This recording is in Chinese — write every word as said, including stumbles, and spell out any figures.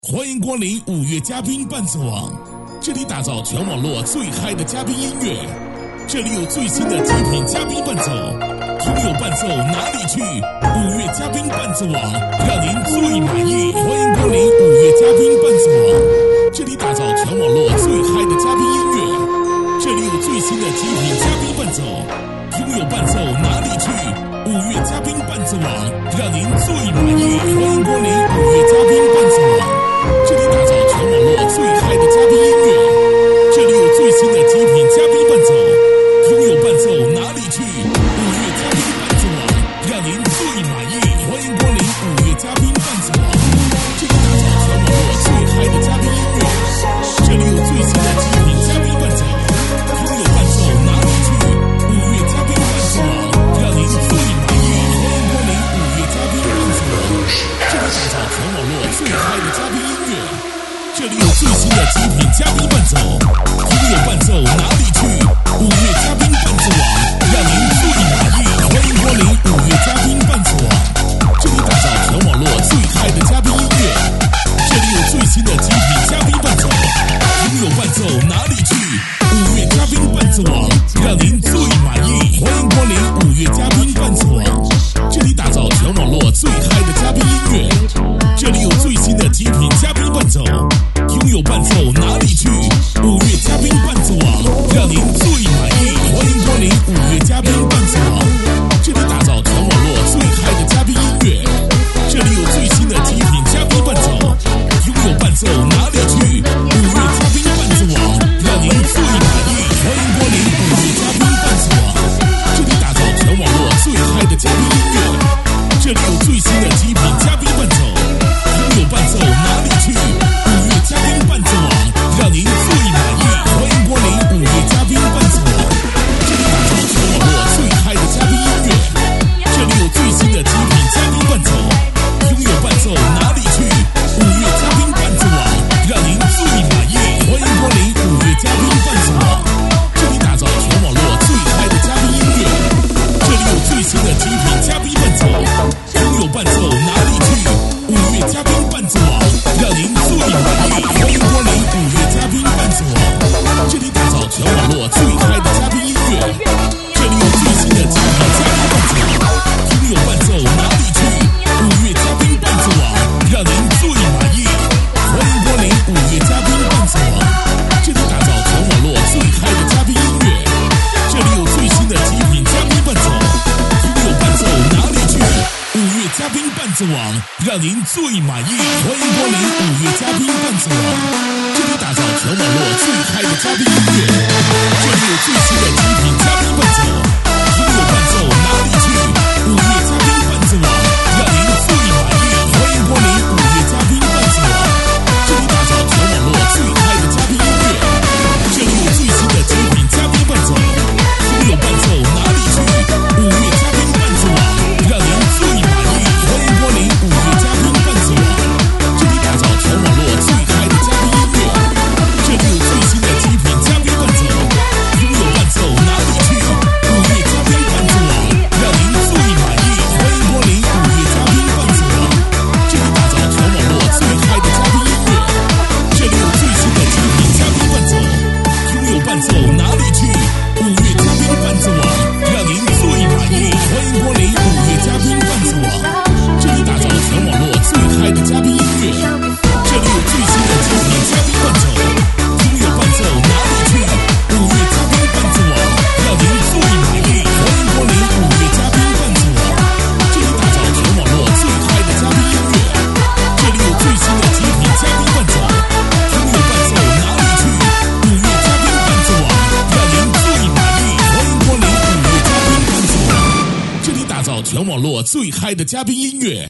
欢迎光临五月嘉宾伴奏网，这里打造全网络最嗨的嘉宾音乐，这里有最新的极品嘉宾伴奏，听友伴奏哪里去？五月嘉宾伴奏网，让您最满意。欢迎光临五月嘉宾伴奏网，这里打造全网络最嗨的嘉宾音乐，这里有最新的极品嘉宾伴奏，听友伴奏哪里去？五月嘉宾伴奏网，让您最满意。欢迎光临五月嘉宾伴奏网。这里打造全网络最嗨的嘉宾音乐，这里有最新的极品嘉宾伴奏，听友伴奏哪里去？五月嘉宾伴奏网，让您最满意。欢迎光临五月嘉宾伴奏网，这里打造全网络最嗨的嘉宾音乐，这里有最新的极品嘉宾伴奏，听友伴奏哪里去？五月嘉宾伴奏网，让您最满意。欢迎光临五月嘉宾伴奏网，这里打造全网络最嗨的嘉宾音乐。这里有最新的极品嘉宾伴奏，听友伴奏哪里去？五月嘉宾伴奏网，让您最满意。欢迎光临五月嘉宾伴奏网，这里打造全网络最嗨的嘉宾音乐，这里有最新的极品嘉宾伴奏，听友伴奏哪里去？五月嘉宾伴奏网，让您最满意。欢迎光临五月嘉宾伴奏网，这里打造全网络最嗨的嘉宾音乐，这里有最新的极品嘉宾伴奏，听友伴奏哪里去？五月嘉宾伴奏网，让您最满意。欢迎光临五月嘉宾伴奏网，这里打造全网络最嗨的嘉宾音乐，这里有最新的极品嘉宾伴奏，听友伴奏哪里去？五月嘉宾伴奏网，让您最满意。欢迎光临五月嘉宾伴奏网，这里打造全网络最嗨的嘉宾音乐，这里有最新的极品嘉宾伴奏，听友伴奏哪里去？五月嘉宾伴奏网，让您最满意。欢迎光临五月嘉宾伴奏网，这里打造全网络最嗨的嘉宾音乐，这里有最新的极品嘉宾伴奏，听友伴奏哪里去？五月嘉宾伴奏网，让您最满意。欢迎光临五月嘉宾伴奏网，这里打造全网络最嗨的嘉宾音乐，这里有最新的极品嘉宾伴奏，听友伴奏哪里去？五月嘉宾伴奏网，让您最满意。欢迎光临五月嘉宾伴奏网，这里打造全网络最嗨的嘉宾音乐，这里有最新的极品嘉宾伴奏，听友伴奏哪里去？五月嘉宾伴奏网，让您最满意。欢迎光临五月嘉宾伴奏网，这里打造全网络最嗨的嘉宾音乐，这里有最新的极品嘉宾伴奏，听友伴奏哪里去？五月嘉宾伴奏网，让您最满意。欢迎光临五月嘉宾伴奏网，这里打造全网络最嗨的嘉宾音乐，这里有最新的极品嘉宾伴奏，听友伴奏哪里去？五月嘉宾伴奏网，让您最满意。欢迎光临五月嘉宾伴奏网，这里打造全网络最嗨的嘉宾音乐，这里有最新的极品嘉宾伴奏，听友伴奏哪里去？五月嘉宾伴奏网，让您最满意。欢迎光临五月嘉宾伴奏网，这里打造全网络最嗨的嘉宾音乐，这里有最新的极品嘉宾伴奏，听友伴奏哪里去？五月嘉宾伴奏网，让您最满意。欢迎光临五月嘉宾伴奏网，这里打造全网络最嗨的嘉宾音乐，这里有最新的极品嘉宾伴奏，听友伴奏哪里去？五月嘉宾伴奏网，让您最满意。欢迎光临五月嘉宾伴奏网，这里打造全网络最嗨的嘉宾音乐，这里有最新的极品嘉宾伴奏，听友伴奏哪里去？五月嘉宾伴奏网，让您最满意。欢迎光临五月嘉宾伴奏网，这里打造全网络最嗨的嘉宾音乐，这里有最新的极品嘉宾伴奏，听友伴奏哪里去？五月嘉宾伴奏网，让您最满意。欢迎光临五月嘉宾伴奏网，这里打造全网络最嗨的嘉宾音乐。